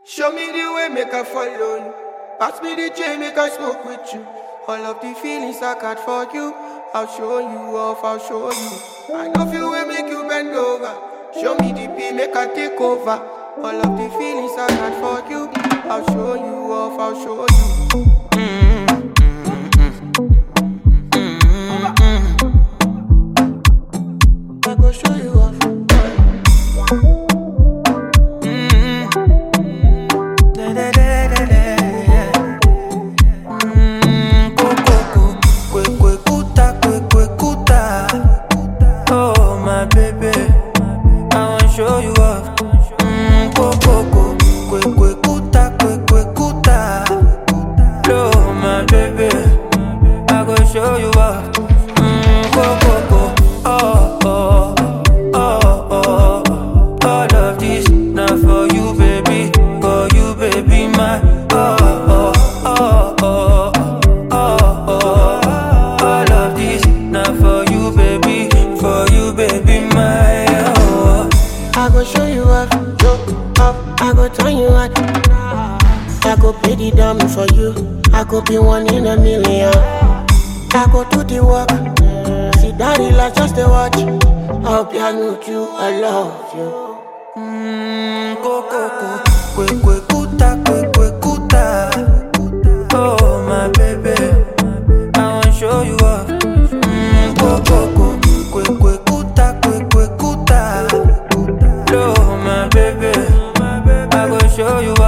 Show me the way, make I follow you. Pass me the chain, make I smoke with you. All of the feelings I got for you, I'll show you off, I'll show you. I know you will make you bend over. Show me the beat, make I take over. All of the feelings I got for you, I'll show you off, I'll show you. I go show you off. Oh my baby, I wanna show you off. Oh my baby, I go show you off. All of this not for you, baby. For you, baby, my all of this not for you, baby. For you, baby, my I go show you off, I go turn you on. I go pay the dummy for you. I go be one in a million. I go do the work. Sit down, relax, just a watch. I'll be with you, I love you. Oh my baby, I wanna show you off. Oh my baby, I go show you off.